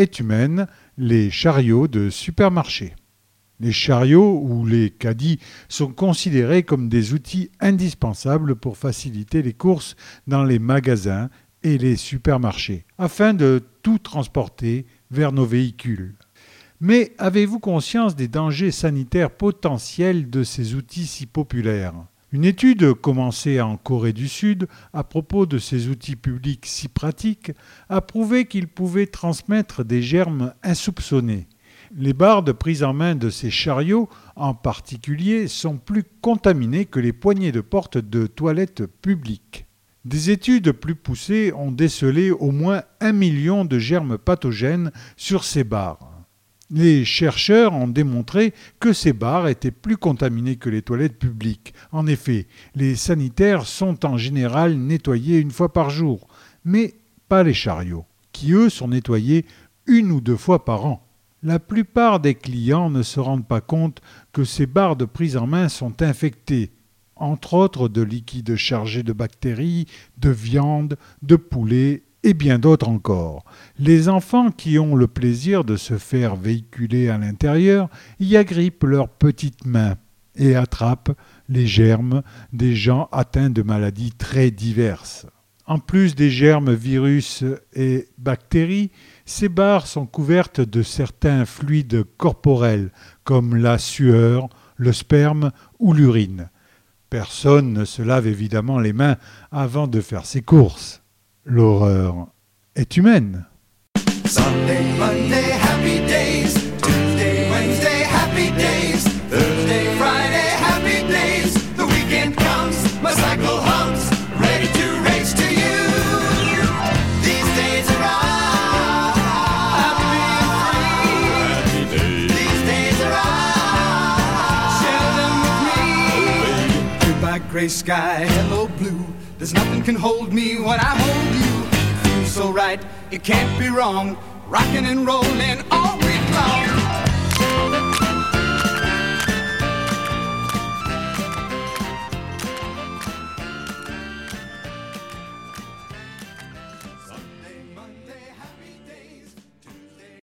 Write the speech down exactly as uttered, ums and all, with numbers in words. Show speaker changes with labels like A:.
A: est humaine, les chariots de supermarché. Les chariots ou les caddies sont considérés comme des outils indispensables pour faciliter les courses dans les magasins et les supermarchés, afin de tout transporter vers nos véhicules. Mais avez-vous conscience des dangers sanitaires potentiels de ces outils si populaires ? Une étude commencée en Corée du Sud à propos de ces outils publics si pratiques a prouvé qu'ils pouvaient transmettre des germes insoupçonnés. Les bardes prises en main de ces chariots, en particulier, sont plus contaminées que les poignées de porte de toilettes publiques. Des études plus poussées ont décelé au moins un million de germes pathogènes sur ces barres. Les chercheurs ont démontré que ces barres étaient plus contaminées que les toilettes publiques. En effet, les sanitaires sont en général nettoyés une fois par jour, mais pas les chariots, qui eux sont nettoyés une ou deux fois par an. La plupart des clients ne se rendent pas compte que ces barres de prise en main sont infectées, entre autres de liquides chargés de bactéries, de viande, de poulet et bien d'autres encore. Les enfants qui ont le plaisir de se faire véhiculer à l'intérieur y agrippent leurs petites mains et attrapent les germes des gens atteints de maladies très diverses. En plus des germes, virus et bactéries, ces barres sont couvertes de certains fluides corporels comme la sueur, le sperme ou l'urine. Personne ne se lave évidemment les mains avant de faire ses courses. L'horreur est humaine.
B: Sunday, Monday, happy days. Tuesday, Wednesday, happy days. Thursday, Friday, happy days. The weekend comes, my cycle hums, ready to race to you. These days are all happy and free. These days are all share them with me. Goodbye, gray sky, hello blue. There's nothing can hold me when I hold you. It feels so right, it can't be wrong. Rocking and rolling all week long.